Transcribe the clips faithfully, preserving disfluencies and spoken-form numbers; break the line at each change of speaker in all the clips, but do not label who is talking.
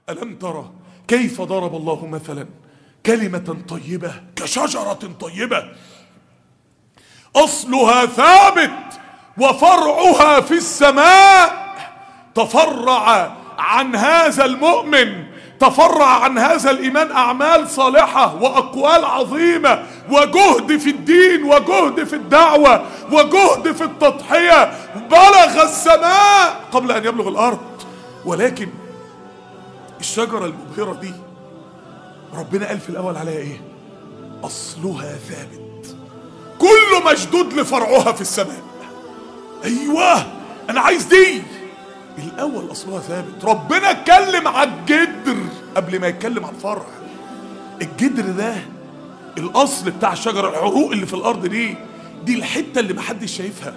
ألم ترى كيف ضرب الله مثلا كلمة طيبة كشجرة طيبة أصلها ثابت وفرعها في السماء. تفرع عن هذا المؤمن، تفرع عن هذا الإيمان أعمال صالحة وأقوال عظيمة وجهد في الدين وجهد في الدعوة وجهد في التضحية بلغ السماء قبل أن يبلغ الأرض. ولكن الشجرة المبهرة دي ربنا قال في الأول عليها إيه؟ أصلها ثابت، كل مشدود لفرعها في السماء. أيوة أنا عايز دي. الأول أصلها ثابت. ربنا اتكلم على الجدر قبل ما يتكلم عن الفرع. الجدر ده الأصل بتاع الشجرة، العروق اللي في الأرض دي دي الحتة اللي محدش شايفها،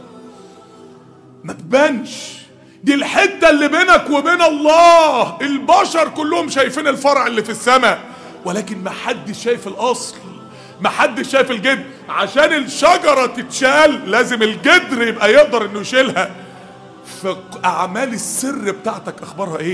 ما تبانش، دي الحتة اللي بينك وبين الله. البشر كلهم شايفين الفرع اللي في السماء، ولكن محدش شايف الأصل، محدش شايف الجدر. عشان الشجرة تتشال لازم الجدر يبقى يقدر انه يشيلها. فأعمال السر بتاعتك أخبارها إيه؟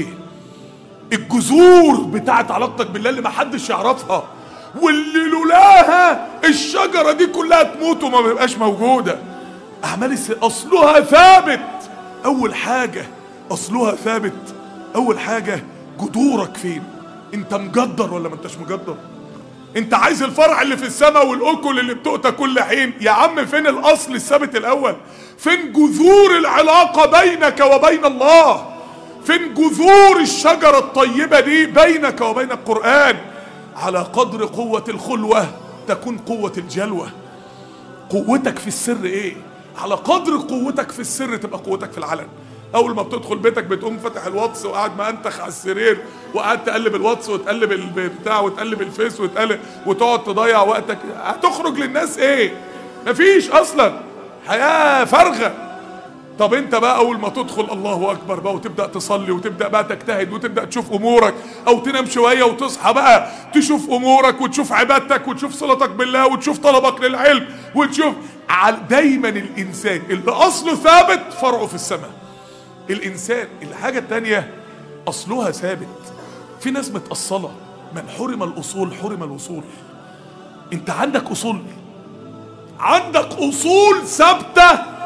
الجذور بتاعت علاقتك بالله اللي محدش يعرفها، واللي لولاها الشجرة دي كلها تموت وما بيبقاش موجودة. أعمال السر أصلها ثابت. أول حاجة أصلها ثابت، أول حاجة جذورك فين؟ أنت مجدر ولا ما أنتش مجدر؟ أنت عايز الفرع اللي في السماء والأكل اللي بتؤتى كل حين؟ يا عم فين الأصل الثابت الأول؟ فين جذور العلاقة بينك وبين الله؟ فين جذور الشجرة الطيبة دي بينك وبين القرآن؟ على قدر قوة الخلوة تكون قوة الجلوة. قوتك في السر ايه؟ على قدر قوتك في السر تبقى قوتك في العلن. اول ما بتدخل بيتك بتقوم فاتح الواتس وقاعد ما انتخ على السرير وقاعد تقلب الواتس وتقلب البتاع وتقلب الفيس وتقلب وتقعد تضيع وقتك. هتخرج للناس ايه؟ مفيش اصلا، حياة فارغة. طب انت بقى اول ما تدخل الله اكبر بقى وتبدأ تصلي وتبدأ بقى تجتهد وتبدأ تشوف امورك، او تنام شوية وتصحى بقى تشوف امورك وتشوف عبادتك وتشوف صلتك بالله وتشوف طلبك للعلم وتشوف. دايما الانسان اللي اصله ثابت فرعه في السماء. الانسان الحاجة التانية اصلها ثابت. في ناس متأصلة، من حرم الاصول حرم الوصول. انت عندك اصول، عندك اصول ثابته.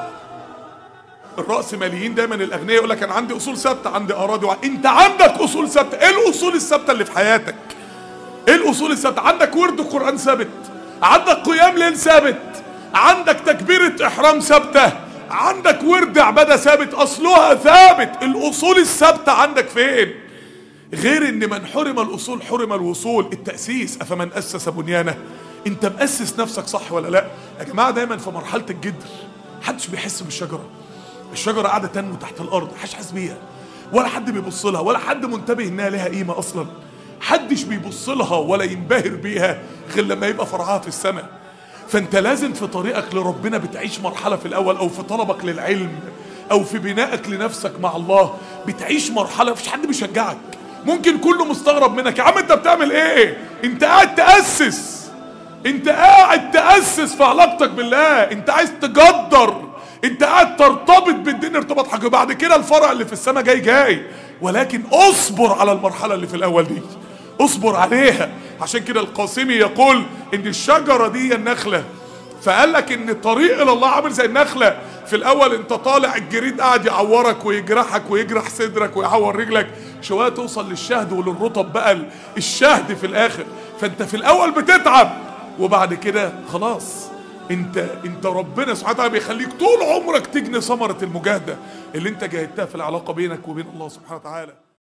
الرأسماليين دايما الاغنياء يقول لك انا عندي اصول ثابته، عندي اراضي وع... انت عندك اصول ثابته. ايه الاصول الثابته اللي في حياتك؟ ايه الاصول الثابته؟ عندك ورد قرآن ثابت، عندك قيام ليل ثابت، عندك تكبيرة احرام ثابته، عندك ورد عباده ثابت. اصلها ثابت. الاصول الثابته عندك فين؟ غير ان من حرم الاصول حرم الوصول. التأسيس، افمن اسس بنيانه. انت مؤسس نفسك صح ولا لا؟ يا جماعه دايما في مرحله الجدر محدش بيحس بالشجره. الشجره قاعده تنمو تحت الارض، محدش حاسس بيها ولا حد بيبص لها ولا حد منتبه انها لها قيمه اصلا. محدش بيبص لها ولا ينبهر بيها غير لما يبقى فرعها في السماء. فانت لازم في طريقك لربنا بتعيش مرحله في الاول، او في طلبك للعلم او في بنائك لنفسك مع الله بتعيش مرحله مفيش حد بيشجعك. ممكن كله مستغرب منك، يا عم انت بتعمل ايه؟ انت قاعد تأسس، انت قاعد تأسس في علاقتك بالله، انت عايز تجدر، انت قاعد ترتبط بالدين ارتباط حقيقي. بعد كده الفرع اللي في السماء جاي جاي، ولكن اصبر على المرحله اللي في الاول دي، اصبر عليها. عشان كده القاسمي يقول ان الشجره دي النخله، فقال لك ان الطريق الى الله عامل زي النخله. في الاول انت طالع الجريد قاعد يعورك ويجرحك ويجرح صدرك ويعور رجلك، شويه توصل للشهد وللرطب بقى الشهد في الاخر. فانت في الاول بتتعب وبعد كده خلاص انت انت ربنا سبحانه وتعالى بيخليك طول عمرك تجني ثمره المجاهده اللي انت جاهدتها في العلاقه بينك وبين الله سبحانه وتعالى.